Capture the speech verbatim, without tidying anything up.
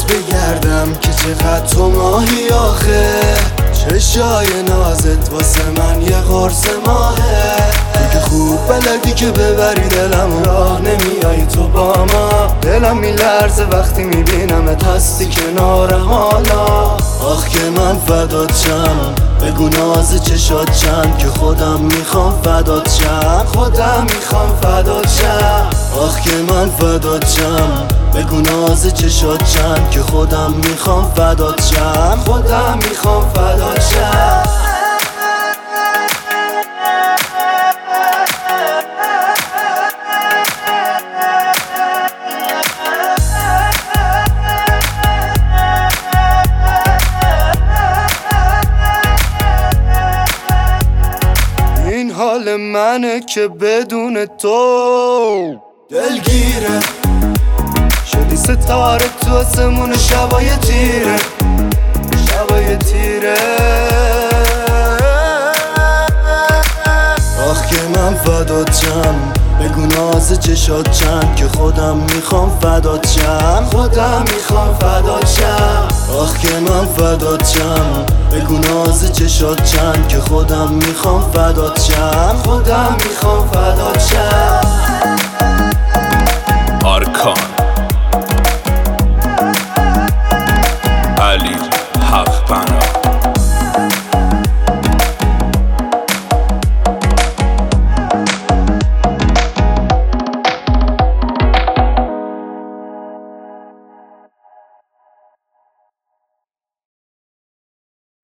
دنبالت بگردم که چقدر تو ماهی آخه. چشای نازت واسه من یه قرص ماهه. تو که خوب بلدی که ببری دلم راه نمیای تو با ما. دلم میلرزه وقتی میبینمت هستی کنارم حالا. آخ که من فدات شم، بگو ناز چشات چند که خودم میخوام فدات شم. خودم میخوام فدات شم. آخ که من فدات شم، بگو ناز چشات چند که خودم میخوام فدات شم. خودم میخوام فدات شم. این حال منه که بدون تو دلگیره. شدی ستاره تو آسمون شبای تیره، شبای تیره. آخ که من فدات شم، بگو ناز چشات چند که خودم میخوام فدات شم. خودم میخوام فدات شم. آخ که من فدات شم، بگو ناز چشات چند که خودم میخوام فدات شم. خودم میخوام فدات شم. آرکان